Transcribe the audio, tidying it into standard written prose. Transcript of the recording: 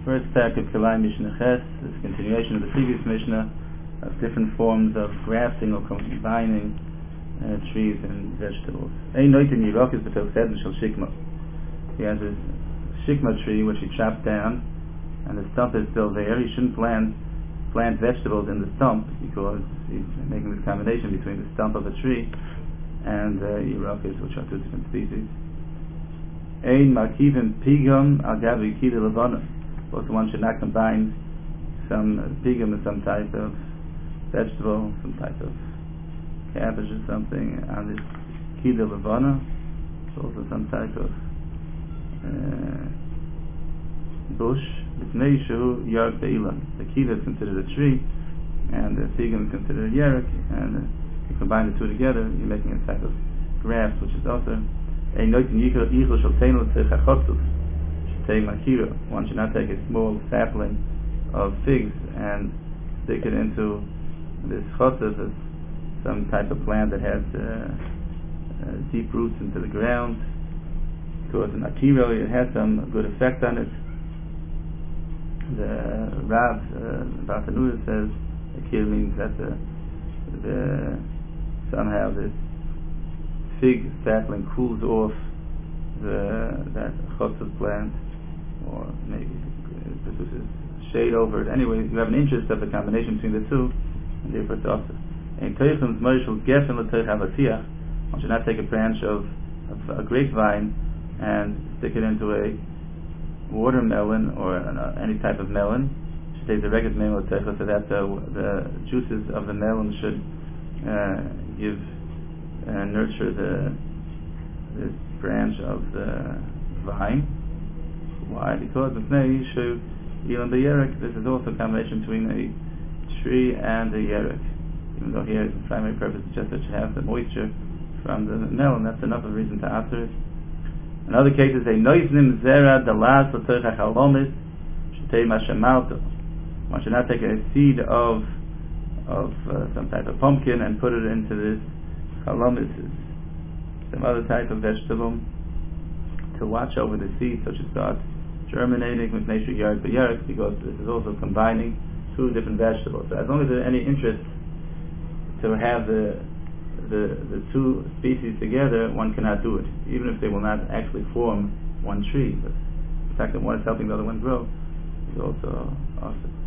First pack of Kalai Mishnah Ches is a continuation of the previous Mishnah of different forms of grafting or combining trees and vegetables. Ein noitin yirokis b'tel chedin shel shikma. He has a shikma tree which he chopped down, and the stump is still there. He shouldn't plant vegetables in the stump because he's making this combination between the stump of a tree and yirokis, which are two different species. Ein makivim pigam al gavi kida levana. Also, one should not combine some pigam with some type of vegetable, some type of cabbage or something on this kida levana. It's also some type of bush. It's neishu yark be'ilan. The kida is considered a tree, and the pigam is considered a yerek, and you combine the two together, you're making a type of graft, which is also a noitin yichel shel teinu tzich hachotzus. One should not take a small sapling of figs and stick it into this chotzev, some type of plant that has deep roots into the ground. Because in akira it has some good effect on it. The Rav Bartanuda says akira means that somehow this fig sapling cools off that chotzev plant, or maybe it produces shade over it. Anyway, you have an interest of the combination between the two, and therefore it's also. One should not take a branch of a grapevine and stick it into a watermelon or any type of melon. You should take the regular melon so that the juices of the melon should nurture this branch of the vine. Why? Because this is also a combination between a tree and a yerek. Even though here the primary purpose is just that you have the moisture from the melon, that's enough of a reason to answer it. In other cases, a noiznim zera dalas l'tzorech hachalomis shetei mashamalto. One should not take a seed of some type of pumpkin and put it into this chalomis, some other type of vegetable, to watch over the seed so it should start germinating with nature yarek b'yarek, because this is also combining two different vegetables. So as long as there's any interest to have the two species together, one cannot do it, even if they will not actually form one tree. But the fact that one is helping the other one grow is also awesome.